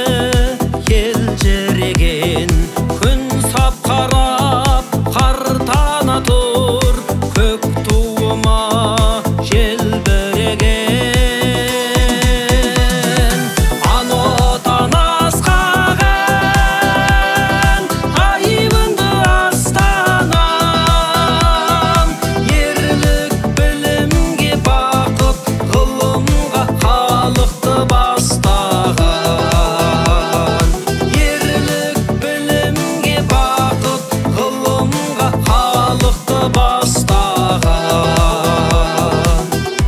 елжіреген күн сап қарап қартана тұр көк туыма желбіреген анотан асқаған айбынды астанам ерлік білімге бақыт ғылымға халықты бастаған ерлік білімге бақыт ғылымға халықты бастаған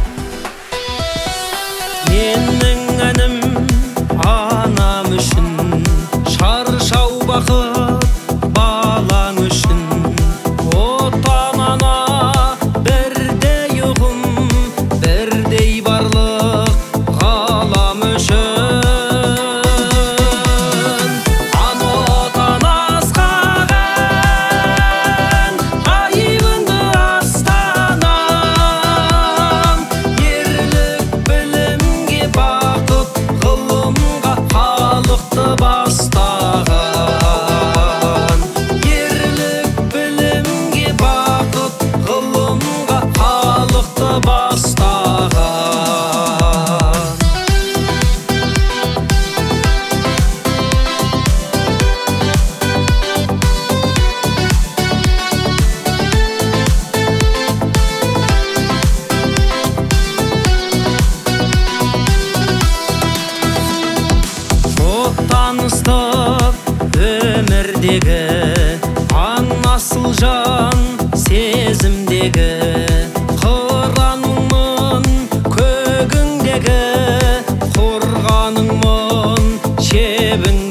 менің әнім анам үшін шаршау бақыт балаң үшін отан ана бірдей ұғым бірдей барлық ғалам үшін анотан асқаған айбынды астанам ерлік білімге бақыт ғылымға халықты бастаған ерлік білімге бақыт ғылымға халықты бастаған таныстық өмірдегі аң асыл жан сезімдегі қыраныңмын көгіңдегі қорғаныңмын шебің